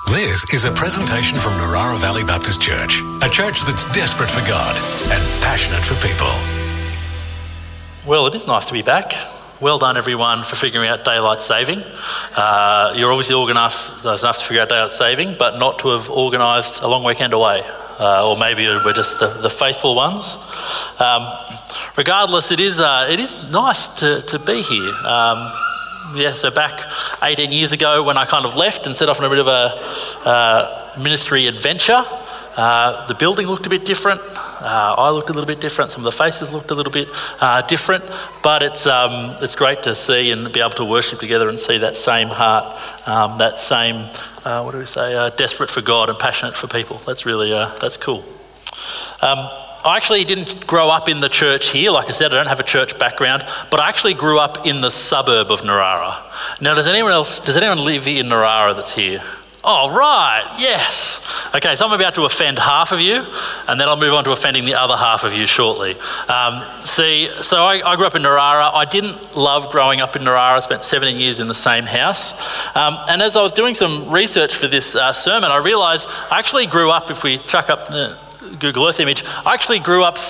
This is a presentation from Narara Valley Baptist Church, a church that's desperate for God and passionate for people. Well, it is nice to be back. Well done, everyone, for figuring out daylight saving. You're obviously organised enough to figure out daylight saving, but not to have organised a long weekend away. Or maybe we're just the faithful ones. Regardless, it is nice to be here. So back 18 years ago when I kind of left and set off on a bit of a ministry adventure, the building looked a bit different. I looked a little bit different. Some of the faces looked a little bit different. But it's great to see and be able to worship together and see that same heart, that same, desperate for God and passionate for people. That's really, that's cool. I actually didn't grow up in the church here. Like I said, I don't have a church background, but I actually grew up in the suburb of Narara. Now, does anyone live in Narara that's here? Oh, right, yes. Okay, so I'm about to offend half of you, and then I'll move on to offending the other half of you shortly. So I grew up in Narara. I didn't love growing up in Narara. I spent 17 years in the same house. And as I was doing some research for this sermon, I realised I actually grew up, if we chuck up the Google Earth image, I actually grew up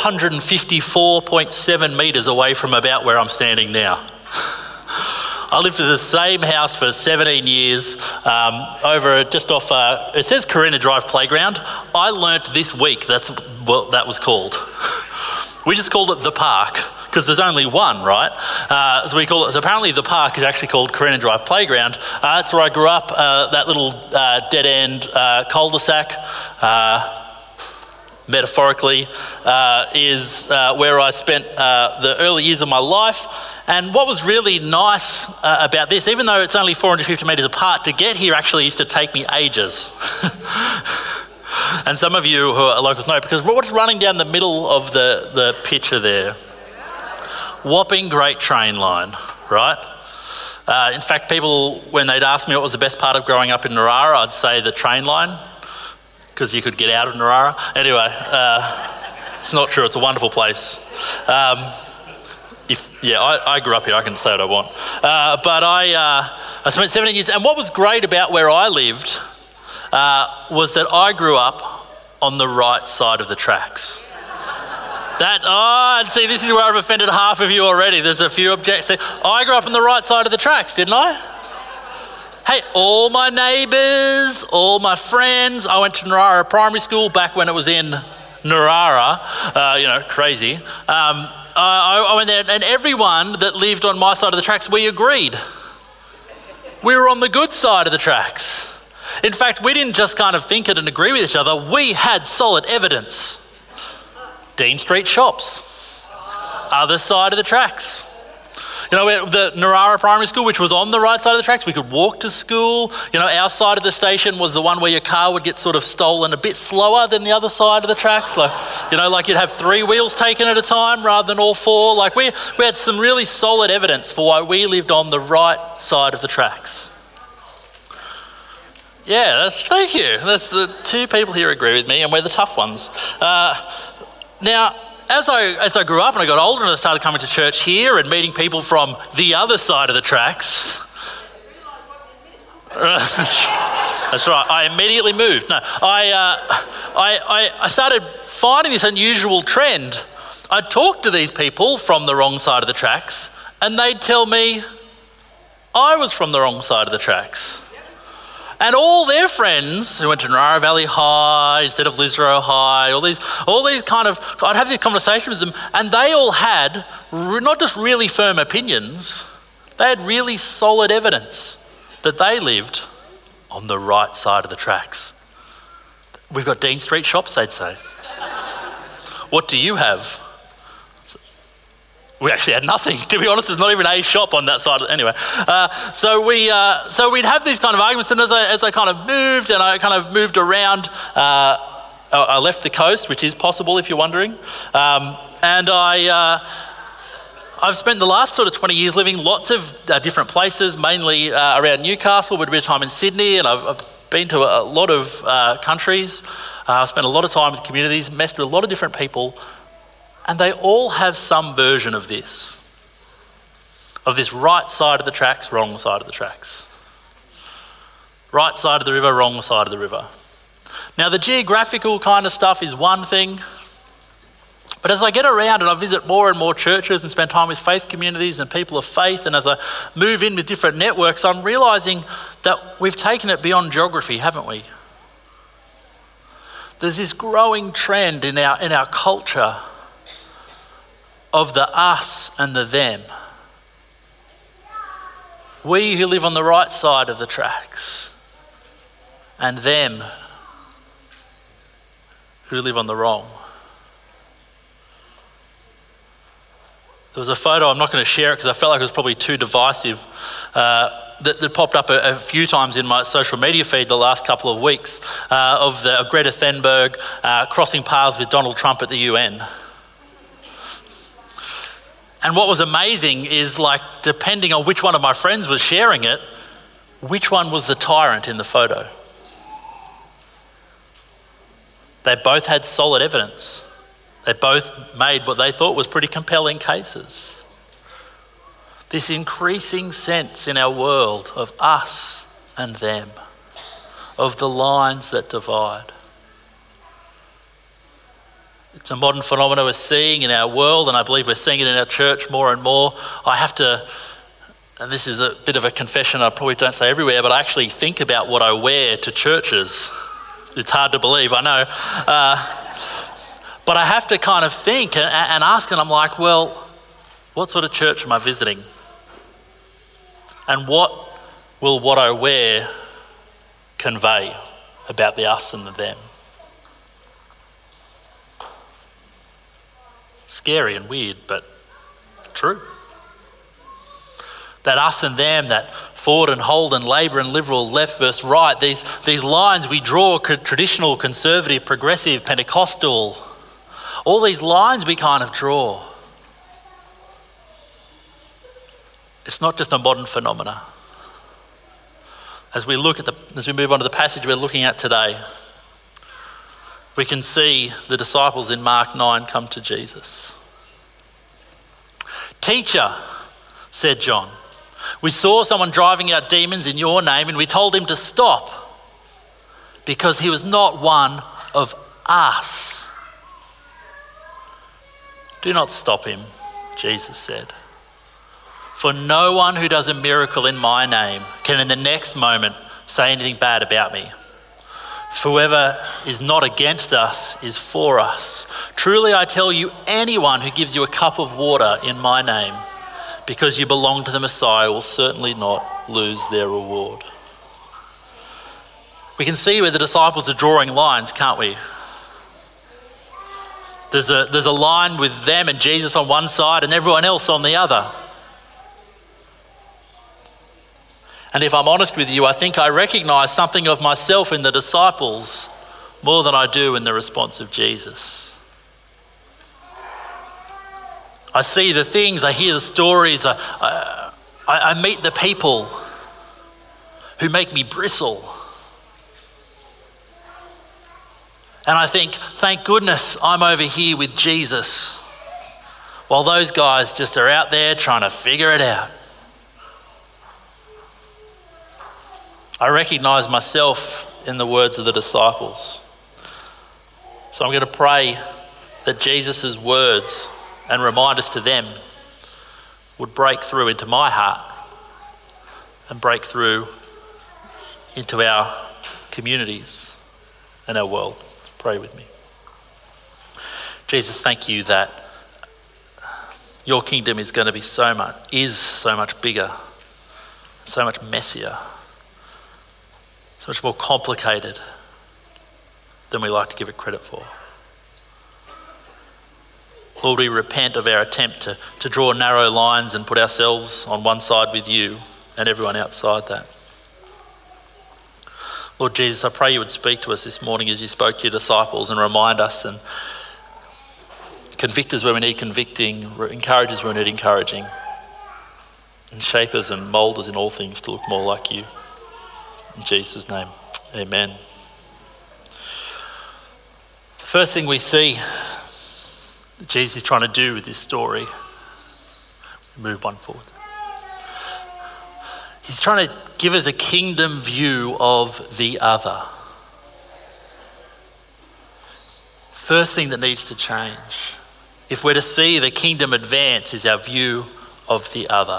454.7 metres away from about where I'm standing now. I lived in the same house for 17 years, over just off, it says Carina Drive Playground. I learnt this week that's what that was called. We just called it the park, because there's only one, right? So we call it, so apparently the park is actually called Carina Drive Playground. That's where I grew up, that little dead-end cul-de-sac, metaphorically, is where I spent the early years of my life. And what was really nice about this, even though it's only 450 metres apart, to get here actually used to take me ages. And some of you who are locals know, because what's running down the middle of the picture there? Whopping great train line, right? In fact, people, when they'd ask me what was the best part of growing up in Narara, I'd say the train line, because you could get out of Narara. Anyway, it's not true. It's a wonderful place. I grew up here. I can say what I want. But I spent 17 years. And what was great about where I lived was that I grew up on the right side of the tracks. See, this is where I've offended half of you already. There's a few objections. I grew up on the right side of the tracks, didn't I? Hey, all my neighbours, all my friends. I went to Narara Primary School back when it was in Narara. Crazy. I went there, and everyone that lived on my side of the tracks, we agreed. We were on the good side of the tracks. In fact, we didn't just kind of think it and agree with each other. We had solid evidence. Dean Street shops, other side of the tracks. The Narara Primary School, which was on the right side of the tracks, we could walk to school. Our side of the station was the one where your car would get sort of stolen a bit slower than the other side of the tracks. Like you'd have 3 wheels taken at a time rather than all 4. Like we had some really solid evidence for why we lived on the right side of the tracks. Yeah, thank you. That's the 2 people here agree with me, and we're the tough ones. Now, as I grew up and I got older and I started coming to church here and meeting people from the other side of the tracks. That's right. I immediately moved. No, I started finding this unusual trend. I'd talk to these people from the wrong side of the tracks, and they'd tell me I was from the wrong side of the tracks. And all their friends who went to Narara Valley High instead of Lisro High, all these kind of, I'd have these conversations with them, and they all had not just really firm opinions, they had really solid evidence that they lived on the right side of the tracks. We've got Dean Street shops, they'd say. What do you have? We actually had nothing, to be honest. There's not even a shop on that side. Anyway, so we'd have these kind of arguments, and as I kind of moved and I kind of moved around, I left the coast, which is possible if you're wondering, and I've spent the last sort of 20 years living lots of different places, mainly around Newcastle, with a bit of time in Sydney, and I've been to a lot of countries. I've spent a lot of time with communities, messed with a lot of different people. And they all have some version of this right side of the tracks, wrong side of the tracks. right side of the river, wrong side of the river. Now, the geographical kind of stuff is one thing, but as I get around and I visit more and more churches and spend time with faith communities and people of faith, and as I move in with different networks, I'm realising that we've taken it beyond geography, haven't we? There's this growing trend in our culture of the us and the them. We who live on the right side of the tracks, and them who live on the wrong. There was a photo, I'm not going to share it because I felt like it was probably too divisive, that popped up a few times in my social media feed the last couple of weeks of Greta Thunberg crossing paths with Donald Trump at the UN. And what was amazing is, like, depending on which one of my friends was sharing it, which one was the tyrant in the photo. They both had solid evidence. They both made what they thought was pretty compelling cases. This increasing sense in our world of us and them, of the lines that divide. It's a modern phenomenon we're seeing in our world, and I believe we're seeing it in our church more and more. I have to, and this is a bit of a confession I probably don't say everywhere, but I actually think about what I wear to churches. It's hard to believe, I know. But I have to kind of think and ask, and I'm like, well, what sort of church am I visiting? And what will what I wear convey about the us and the them? Scary and weird, but true. That us and them, that Ford and Holden, Labor and Liberal, left versus right, these lines we draw, traditional, conservative, progressive, Pentecostal, all these lines we kind of draw. It's not just a modern phenomena. As we move on to the passage we're looking at today, we can see the disciples in Mark 9 come to Jesus. "Teacher," said John, "we saw someone driving out demons in your name, and we told him to stop because he was not one of us." "Do not stop him," Jesus said. "For no one who does a miracle in my name can in the next moment say anything bad about me. For whoever is not against us is for us. Truly I tell you, anyone who gives you a cup of water in my name, because you belong to the Messiah, will certainly not lose their reward." We can see where the disciples are drawing lines, can't we? There's a line with them and Jesus on one side and everyone else on the other. And if I'm honest with you, I think I recognise something of myself in the disciples more than I do in the response of Jesus. I see the things, I hear the stories, I meet the people who make me bristle. And I think, thank goodness I'm over here with Jesus, while those guys just are out there trying to figure it out. I recognise myself in the words of the disciples. So I'm going to pray that Jesus' words and reminders to them would break through into my heart and break through into our communities and our world. Pray with me. Jesus, thank you that your kingdom is going to be so much bigger, so much messier, so much more complicated than we like to give it credit for. Lord, we repent of our attempt to draw narrow lines and put ourselves on one side with you and everyone outside that. Lord Jesus, I pray you would speak to us this morning as you spoke to your disciples, and remind us and convict us where we need convicting, encourage us where we need encouraging, and shape us and mould us in all things to look more like you. In Jesus' name, amen. The first thing we see that Jesus is trying to do with this story, move one forward, He's trying to give us a kingdom view of the other. First thing that needs to change, if we're to see the kingdom advance, is our view of the other.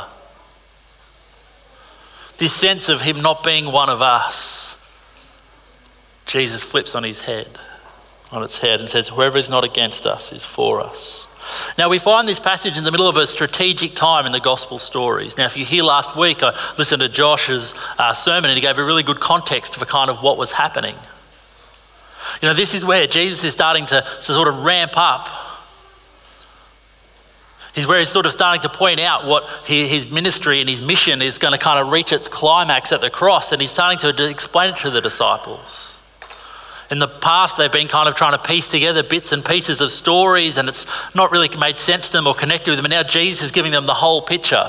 This sense of him not being one of us, Jesus flips on its head and says, whoever is not against us is for us. Now we find this passage in the middle of a strategic time in the gospel stories. Now if you hear last week, I listened to Josh's sermon and he gave a really good context for kind of what was happening. You know, this is where Jesus is starting to sort of ramp up. He's where he's sort of starting to point out what his ministry and his mission is going to kind of reach its climax at the cross, and he's starting to explain it to the disciples. In the past, they've been kind of trying to piece together bits and pieces of stories, and it's not really made sense to them or connected with them, and now Jesus is giving them the whole picture.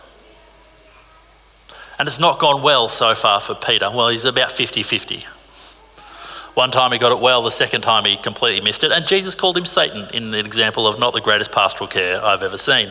And it's not gone well so far for Peter. Well, he's about 50-50. One time he got it well, the second time he completely missed it. And Jesus called him Satan in the example of not the greatest pastoral care I've ever seen.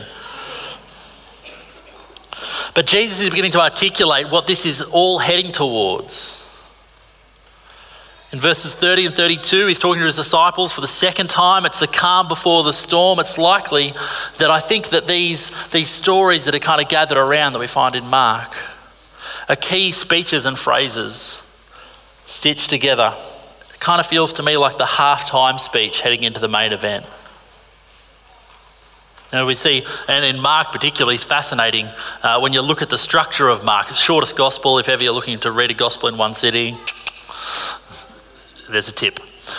But Jesus is beginning to articulate what this is all heading towards. In verses 30 and 32, he's talking to his disciples for the second time. It's the calm before the storm. It's likely that I think that these stories that are kind of gathered around that we find in Mark are key speeches and phrases stitched together. Kind of feels to me like the halftime speech heading into the main event. And we see, and in Mark particularly, it's fascinating when you look at the structure of Mark. It's the shortest gospel. If ever you're looking to read a gospel in one sitting, there's a tip.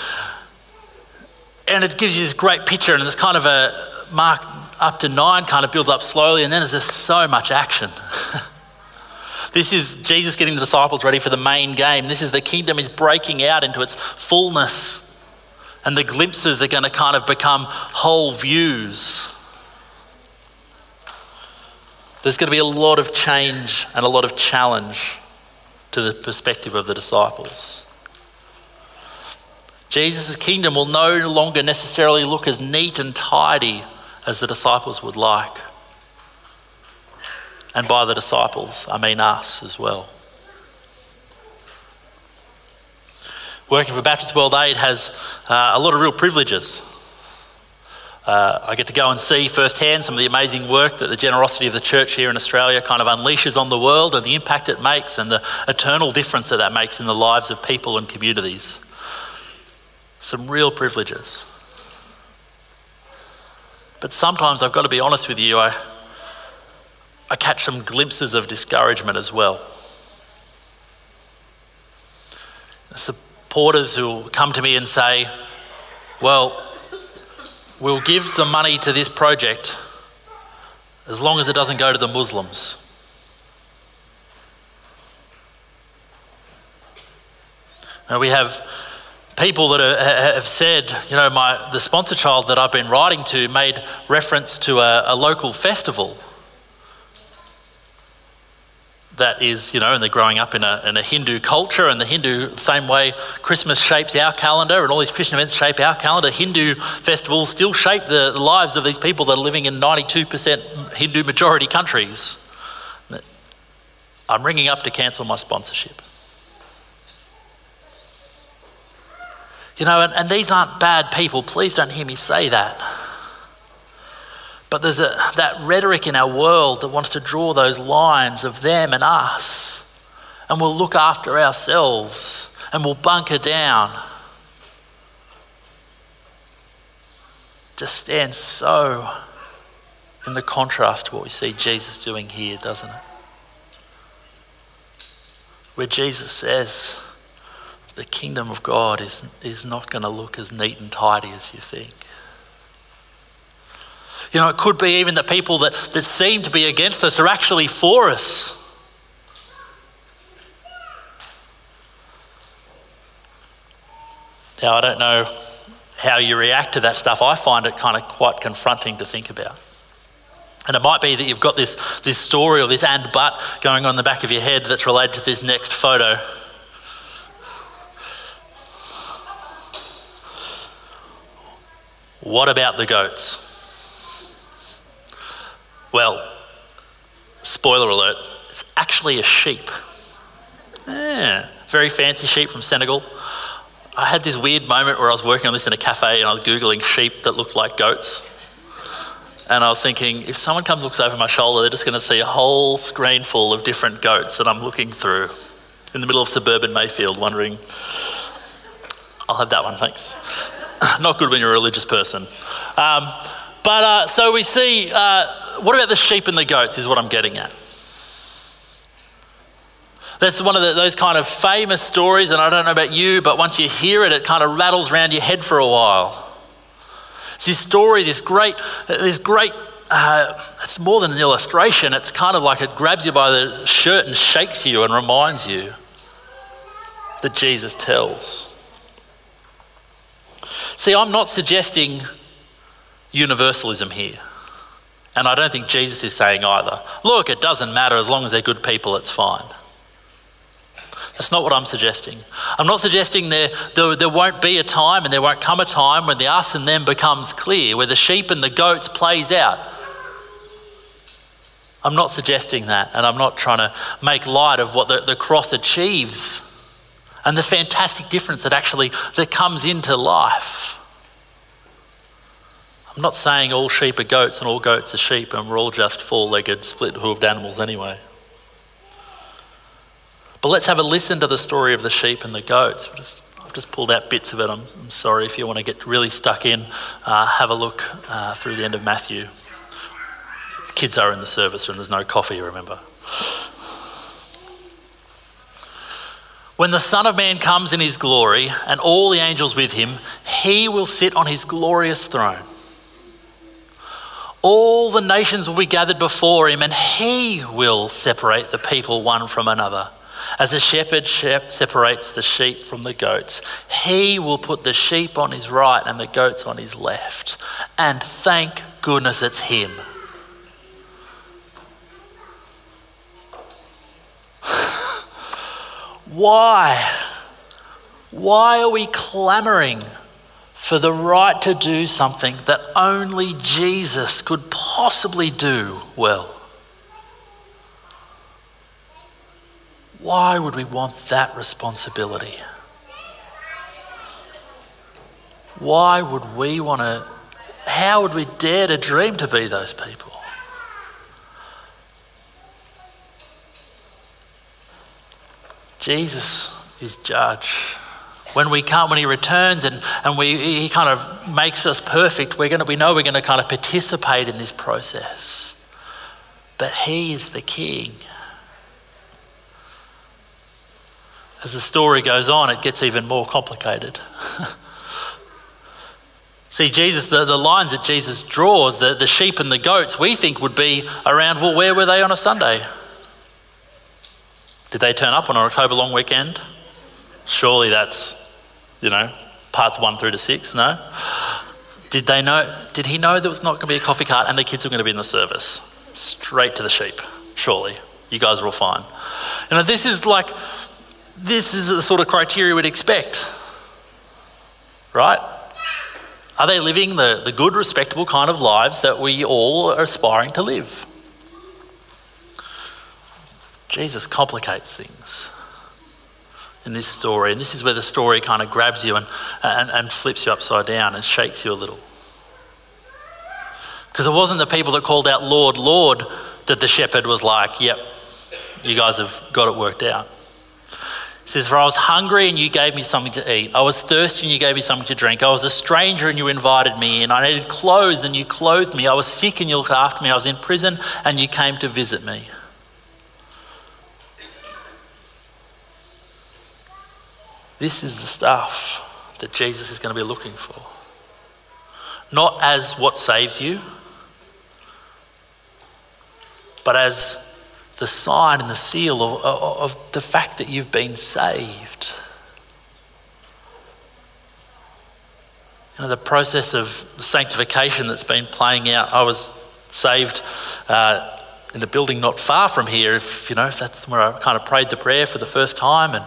And it gives you this great picture, and it's kind of a Mark up to 9 kind of builds up slowly, and then there's just so much action. This is Jesus getting the disciples ready for the main game. This is the kingdom is breaking out into its fullness, and the glimpses are going to kind of become whole views. There's going to be a lot of change and a lot of challenge to the perspective of the disciples. Jesus' kingdom will no longer necessarily look as neat and tidy as the disciples would like. And by the disciples, I mean us as well. Working for Baptist World Aid has a lot of real privileges. I get to go and see firsthand some of the amazing work that the generosity of the church here in Australia kind of unleashes on the world, and the impact it makes and the eternal difference that makes in the lives of people and communities. Some real privileges. But sometimes I've got to be honest with you, I catch some glimpses of discouragement as well. Supporters who will come to me and say, well, we'll give some money to this project as long as it doesn't go to the Muslims. Now we have people that have said, you know, the sponsor child that I've been writing to made reference to a local festival that is, you know, and they're growing up in a Hindu culture, and the Hindu, same way Christmas shapes our calendar and all these Christian events shape our calendar, Hindu festivals still shape the lives of these people that are living in 92% Hindu majority countries. I'm ringing up to cancel my sponsorship. You know, and these aren't bad people. Please don't hear me say that. But there's that rhetoric in our world that wants to draw those lines of them and us, and we'll look after ourselves and we'll bunker down. Just stands so in the contrast to what we see Jesus doing here, doesn't it? Where Jesus says the kingdom of God is not going to look as neat and tidy as you think. You know, it could be even that people that seem to be against us are actually for us. Now, I don't know how you react to that stuff. I find it kind of quite confronting to think about. And it might be that you've got this story or this and but going on in the back of your head that's related to this next photo. What about the goats? Well, spoiler alert, It's actually a sheep. Yeah, very fancy sheep from Senegal. I had this weird moment where I was working on this in a cafe and I was Googling sheep that looked like goats. And I was thinking, if someone comes and looks over my shoulder, they're just going to see a whole screen full of different goats that I'm looking through in the middle of suburban Mayfield, wondering, I'll have that one, thanks. Not good when you're a religious person. So we see, what about the sheep and the goats is what I'm getting at. That's one of those kind of famous stories, and I don't know about you, but once you hear it, it kind of rattles around your head for a while. It's this story, this great, it's more than an illustration, it's kind of like it grabs you by the shirt and shakes you and reminds you that Jesus tells. See, I'm not suggesting universalism here, and I don't think Jesus is saying either. Look, it doesn't matter, as long as they're good people, it's fine. That's not what I'm suggesting. I'm not suggesting there won't be a time and there won't come a time when the us and them becomes clear, where the sheep and the goats plays out. I'm not suggesting that, and I'm not trying to make light of what the cross achieves and the fantastic difference that comes into life. I'm not saying all sheep are goats and all goats are sheep and we're all just four-legged, split-hoofed animals anyway. But let's have a listen to the story of the sheep and the goats. I've just pulled out bits of it. I'm sorry if you want to get really stuck in. Have a look through the end of Matthew. The kids are in the service and there's no coffee, remember. When the Son of Man comes in his glory and all the angels with him, he will sit on his glorious throne. All the nations will be gathered before him and he will separate the people one from another. As a shepherd separates the sheep from the goats, he will put the sheep on his right and the goats on his left. And thank goodness it's him. Why? Why are we clamouring for the right to do something that only Jesus could possibly do well? Why would we want that responsibility? Why would we want to, how would we dare to dream to be those people? Jesus is judge. When he returns and he kind of makes us perfect, we know we're going to kind of participate in this process. But he is the king. As the story goes on, it gets even more complicated. See, Jesus, the lines that Jesus draws, the sheep and the goats, we think would be around, well, where were they on a Sunday? Did they turn up on an October long weekend? Surely that's, parts 1 through to 6, no? Did he know there was not going to be a coffee cart and the kids were going to be in the service? Straight to the sheep, surely. You guys are all fine. This is the sort of criteria we'd expect, right? Are they living the good, respectable kind of lives that we all are aspiring to live? Jesus complicates things in this story, and this is where the story kind of grabs you and flips you upside down and shakes you a little. Because it wasn't the people that called out, Lord, Lord, that the shepherd was like, yep, you guys have got it worked out. He says, for I was hungry and you gave me something to eat. I was thirsty and you gave me something to drink. I was a stranger and you invited me in. I needed clothes and you clothed me. I was sick and you looked after me. I was in prison and you came to visit me. This is the stuff that Jesus is going to be looking for. Not as what saves you, but as the sign and the seal of the fact that you've been saved. The process of sanctification that's been playing out. I was saved in a building not far from here, if that's where I kind of prayed the prayer for the first time.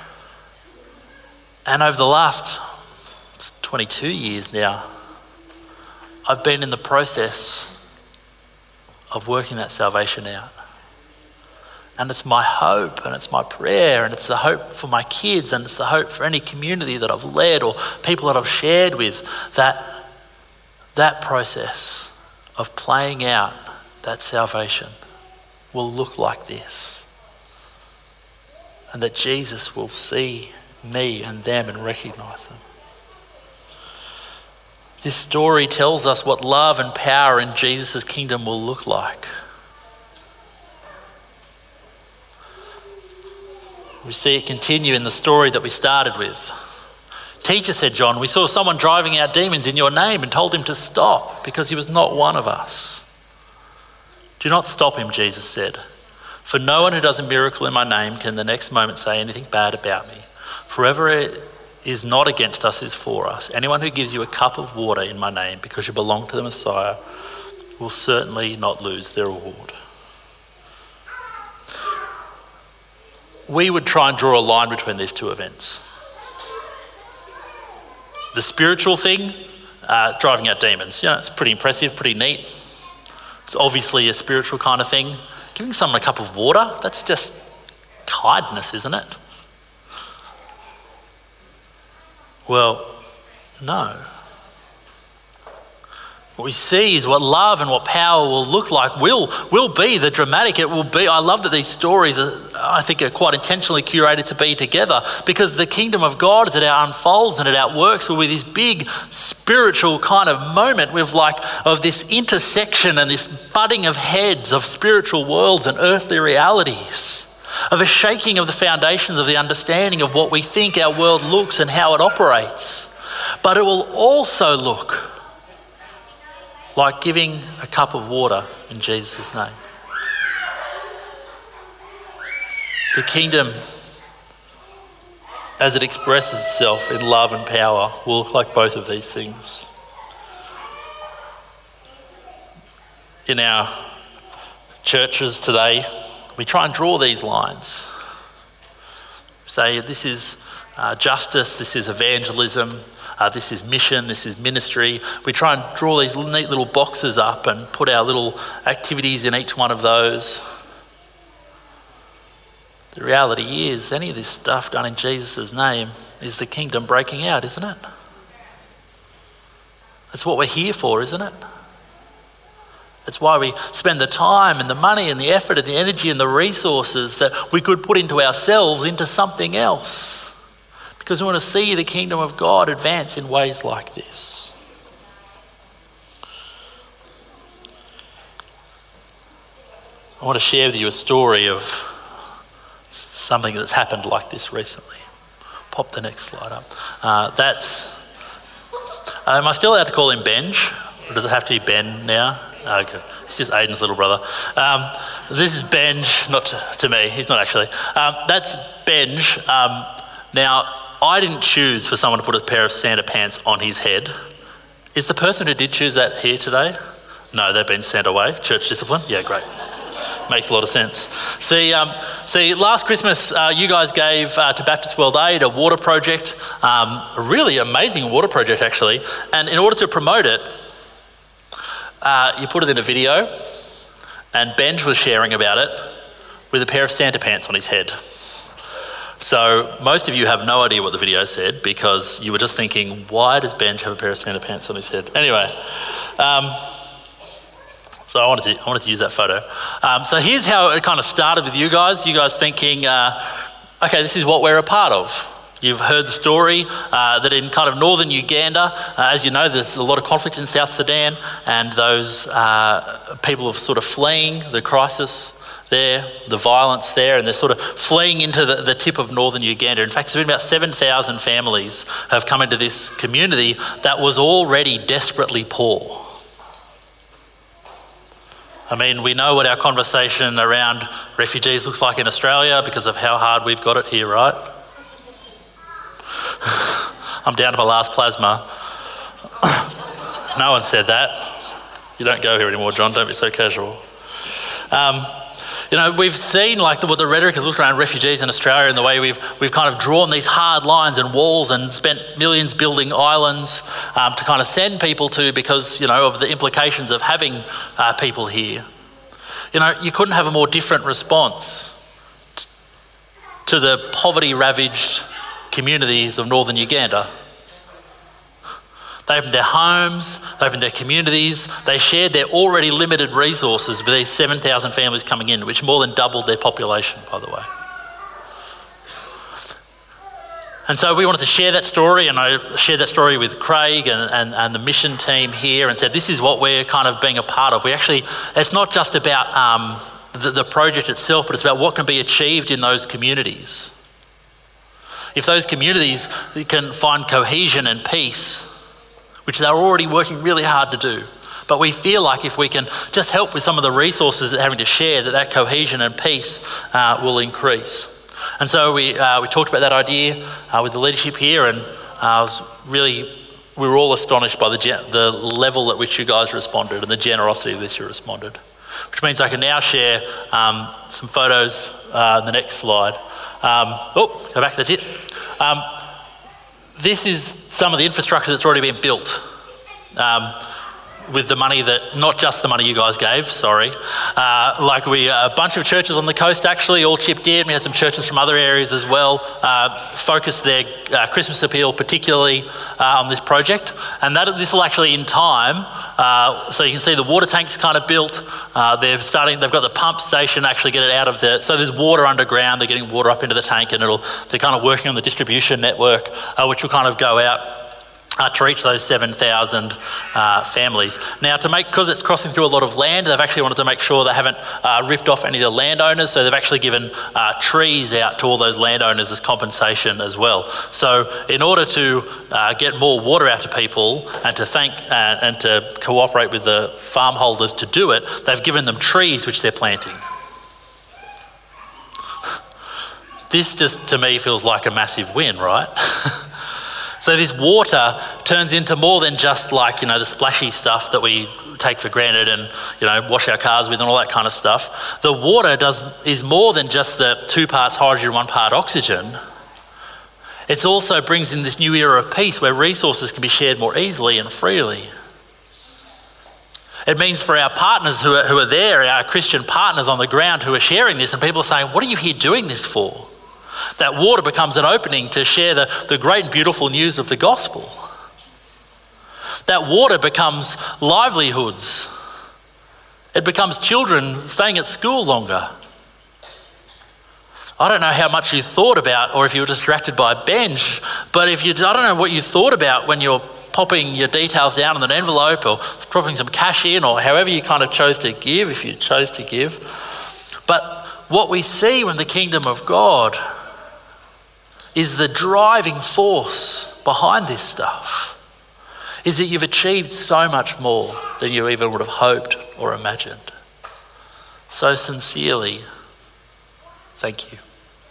And over the last 22 years now, I've been in the process of working that salvation out. And it's my hope, and it's my prayer, and it's the hope for my kids, and it's the hope for any community that I've led or people that I've shared with, that process of playing out that salvation will look like this. And that Jesus will see me and them and recognize them. This story tells us what love and power in Jesus' kingdom will look like. We see it continue in the story that we started with. "Teacher," said John, "we saw someone driving out demons in your name and told him to stop because he was not one of us." "Do not stop him," Jesus said. "For no one who does a miracle in my name can the next moment say anything bad about me. For whoever is not against us is for us. Anyone who gives you a cup of water in my name because you belong to the Messiah will certainly not lose their reward." We would try and draw a line between these two events. The spiritual thing, driving out demons. It's pretty impressive, pretty neat. It's obviously a spiritual kind of thing. Giving someone a cup of water, that's just kindness, isn't it? Well, no. What we see is what love and what power will look like will be the dramatic. It will be, I love that these stories I think are quite intentionally curated to be together, because the kingdom of God, as it unfolds and it outworks, will be this big spiritual kind of moment of this intersection and this butting of heads of spiritual worlds and earthly realities, of a shaking of the foundations of the understanding of what we think our world looks and how it operates. But it will also look like giving a cup of water in Jesus' name. The kingdom, as it expresses itself in love and power, will look like both of these things. In our churches today, we try and draw these lines. Say this is justice, this is evangelism, this is mission, this is ministry. We try and draw these neat little boxes up and put our little activities in each one of those. The reality is, any of this stuff done in Jesus' name is the kingdom breaking out, isn't it? That's what we're here for, isn't it? It's why we spend the time and the money and the effort and the energy and the resources that we could put into ourselves into something else. Because we want to see the kingdom of God advance in ways like this. I want to share with you a story of something that's happened like this recently. Pop the next slide up. Am I still allowed to call him Benj? Or does it have to be Ben now? Okay. It's just Aiden's little brother. This is Benj, not to me, he's not actually. That's Benj. Now, I didn't choose for someone to put a pair of Santa pants on his head. Is the person who did choose that here today? No, they've been sent away. Church discipline? Yeah, great. Makes a lot of sense. See, last Christmas you guys gave to Baptist World Aid a water project, a really amazing water project actually, and in order to promote it, you put it in a video, and Benj was sharing about it with a pair of Santa pants on his head. So most of you have no idea what the video said because you were just thinking, why does Benj have a pair of Santa pants on his head? Anyway, so I wanted to use that photo. So here's how it kind of started with you guys. You guys thinking, okay, this is what we're a part of. You've heard the story that in kind of northern Uganda, as you know, there's a lot of conflict in South Sudan, and those people are sort of fleeing the crisis there, the violence there, and they're sort of fleeing into the tip of northern Uganda. In fact, there's been about 7,000 families have come into this community that was already desperately poor. I mean, we know what our conversation around refugees looks like in Australia because of how hard we've got it here, right? I'm down to my last plasma. No one said that. You don't go here anymore, John, don't be so casual. We've seen what the rhetoric has looked around refugees in Australia and the way we've kind of drawn these hard lines and walls and spent millions building islands to kind of send people to because, of the implications of having people here. You couldn't have a more different response to the poverty-ravaged communities of northern Uganda. They opened their homes, they opened their communities, they shared their already limited resources with these 7,000 families coming in, which more than doubled their population, by the way. And so we wanted to share that story, and I shared that story with Craig and the mission team here and said, this is what we're kind of being a part of. It's not just about the project itself, but it's about what can be achieved in those communities. If those communities can find cohesion and peace, which they're already working really hard to do, but we feel like if we can just help with some of the resources that they're having to share, that cohesion and peace will increase. And so we talked about that idea with the leadership here, and we were all astonished by the level at which you guys responded and the generosity with which you responded. Which means I can now share some photos in the next slide. Go back, that's it. This is some of the infrastructure that's already been built with the money not just the money you guys gave, sorry. A bunch of churches on the coast actually all chipped in. We had some churches from other areas as well, focused their Christmas appeal particularly on this project. And this will actually in time, so you can see the water tank's kind of built. They've got the pump station actually get it out of so there's water underground, they're getting water up into the tank, and they're kind of working on the distribution network, which will kind of go out to reach those 7,000 families. Now, because it's crossing through a lot of land, they've actually wanted to make sure they haven't ripped off any of the landowners, so they've actually given trees out to all those landowners as compensation as well. So in order to get more water out to people and to thank and to cooperate with the farm holders to do it, they've given them trees which they're planting. This just, to me, feels like a massive win, right? So this water turns into more than just the splashy stuff that we take for granted and, wash our cars with and all that kind of stuff. The water is more than just the 2 parts hydrogen, 1 part oxygen. It also brings in this new era of peace where resources can be shared more easily and freely. It means for our partners who are there, our Christian partners on the ground who are sharing this, and people are saying, what are you here doing this for? That water becomes an opening to share the great and beautiful news of the gospel. That water becomes livelihoods. It becomes children staying at school longer. I don't know how much you thought about, or if you were distracted by a bench, but I don't know what you thought about when you're popping your details down in an envelope or dropping some cash in, or however you kind of chose to give, if you chose to give. But what we see when the kingdom of God is the driving force behind this stuff, is that you've achieved so much more than you even would have hoped or imagined. So sincerely, thank you.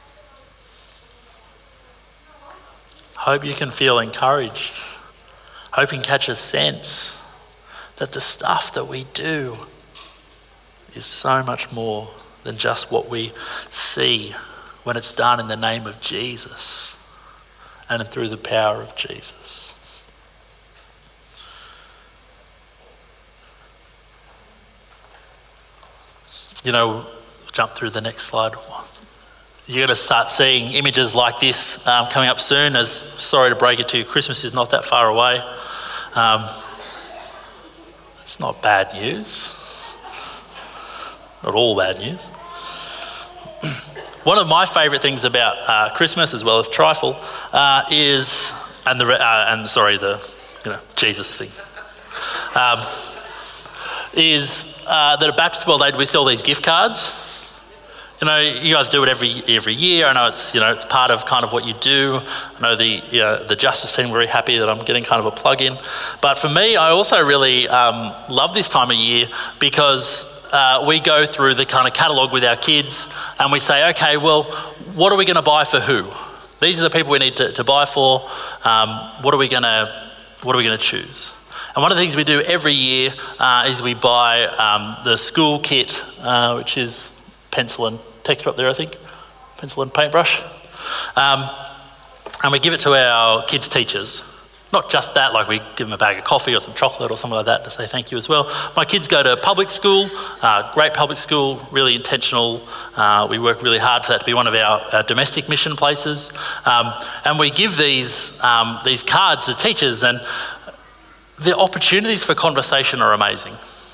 Hope you can feel encouraged. Hope you can catch a sense that the stuff that we do is so much more than just what we see when it's done in the name of Jesus and through the power of Jesus. Jump through the next slide. You're going to start seeing images like this coming up soon. Sorry to break it to you, Christmas is not that far away. It's not bad news. Not all bad news. One of my favourite things about Christmas, as well as trifle, is Jesus thing, is that at Baptist World Aid we sell these gift cards. You guys do it every year. I know it's part of kind of what you do. I know the Justice team are very happy that I'm getting kind of a plug in. But for me, I also really love this time of year because we go through the kind of catalogue with our kids and we say, okay, well, what are we going to buy for who? These are the people we need to buy for. What are we going to choose? And one of the things we do every year is we buy the school kit, which is pencil and text up there, I think. Pencil and paintbrush. And we give it to our kids' teachers. not just that, like we give them a bag of coffee or some chocolate or something like that to say thank you as well. My kids go to public school, great public school, really intentional. We work really hard for that to be one of our domestic mission places. And we give these cards to teachers, and the opportunities for conversation are amazing.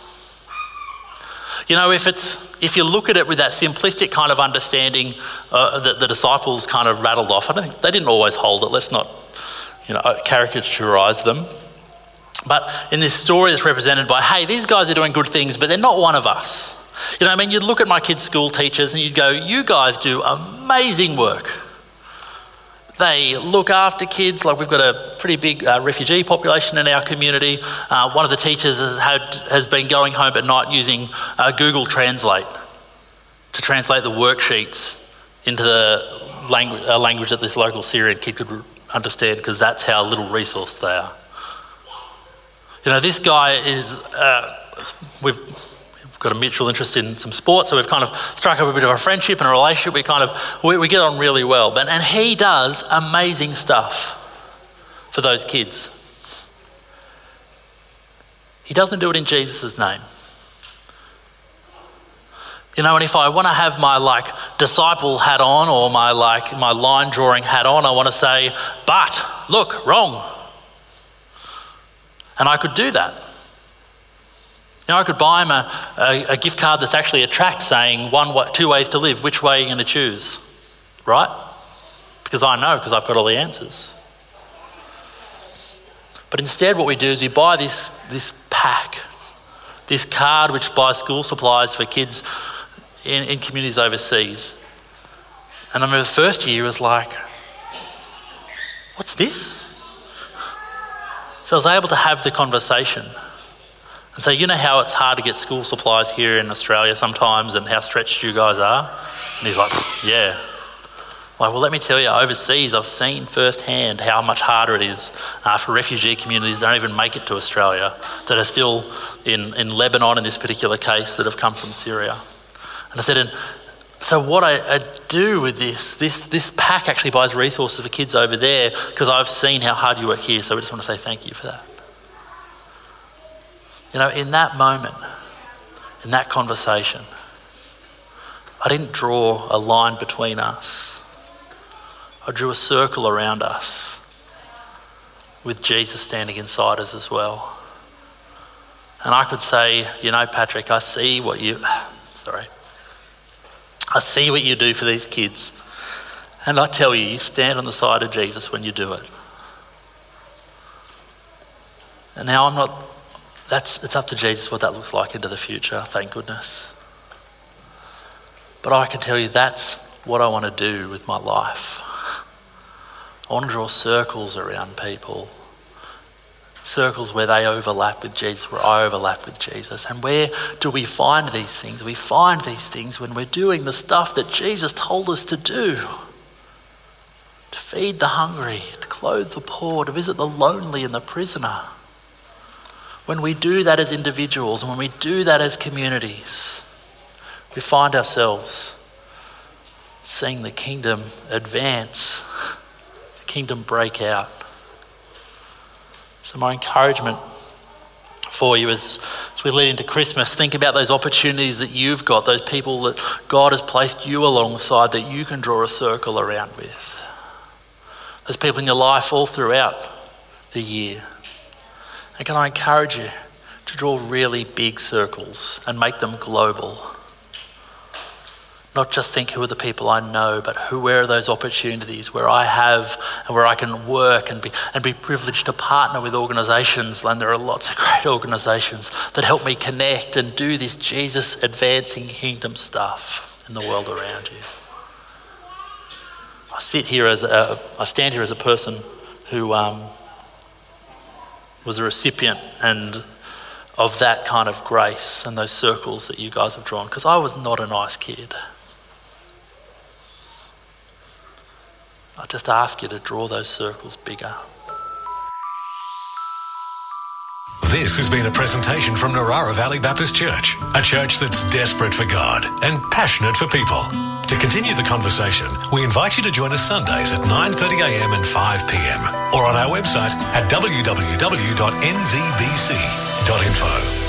You know, if you look at it with that simplistic kind of understanding that the disciples kind of rattled off, I don't think they didn't always hold it. Let's not, caricaturize them. But in this story, it's represented by, hey, these guys are doing good things, but they're not one of us. You'd look at my kids' school teachers and you'd go, you guys do amazing work. They look after kids. Like, we've got a pretty big refugee population in our community. One of the teachers has been going home at night using Google Translate to translate the worksheets into the language that this local Syrian kid could understand, because that's how little resource they are. This guy is, we've got a mutual interest in some sports, so we've kind of struck up a bit of a friendship and a relationship. We get on really well. And he does amazing stuff for those kids. He doesn't do it in Jesus' name. And if I want to have my disciple hat on, or my line drawing hat on, I want to say, but look, wrong. And I could do that. I could buy him a gift card that's actually a tract saying 2 ways to live. Which way are you going to choose? Right? Because I know, because I've got all the answers. But instead what we do is we buy this pack, this card which buys school supplies for kids in communities overseas. And I remember the first year was like, what's this? So I was able to have the conversation and say, how it's hard to get school supplies here in Australia sometimes, and how stretched you guys are? And he's like, yeah. Well, let me tell you, overseas I've seen firsthand how much harder it is for refugee communities that don't even make it to Australia, that are still in Lebanon in this particular case, that have come from Syria. And I said, so what I do with this pack actually buys resources for kids over there, because I've seen how hard you work here, so we just want to say thank you for that. In that moment, in that conversation, I didn't draw a line between us. I drew a circle around us with Jesus standing inside us as well. And I could say, Patrick, I see what you do for these kids. And I tell you, you stand on the side of Jesus when you do it. And now it's up to Jesus what that looks like into the future, thank goodness. But I can tell you that's what I want to do with my life. I want to draw circles around people. Circles where they overlap with Jesus, where I overlap with Jesus. And where do we find these things? We find these things when we're doing the stuff that Jesus told us to do. To feed the hungry, to clothe the poor, to visit the lonely and the prisoner. When we do that as individuals, and when we do that as communities, we find ourselves seeing the kingdom advance, the kingdom break out. So my encouragement for you as we lead into Christmas, think about those opportunities that you've got, those people that God has placed you alongside that you can draw a circle around with. Those people in your life all throughout the year. And can I encourage you to draw really big circles and make them global? Not just think, who are the people I know, but where are those opportunities where I have and where I can work and be privileged to partner with organisations. And there are lots of great organisations that help me connect and do this Jesus advancing kingdom stuff in the world around you. I stand here as a person who was a recipient and of that kind of grace and those circles that you guys have drawn, because I was not a nice kid. I just ask you to draw those circles bigger. This has been a presentation from Narara Valley Baptist Church, a church that's desperate for God and passionate for people. To continue the conversation, we invite you to join us Sundays at 9:30am and 5pm or on our website at www.nvbc.info.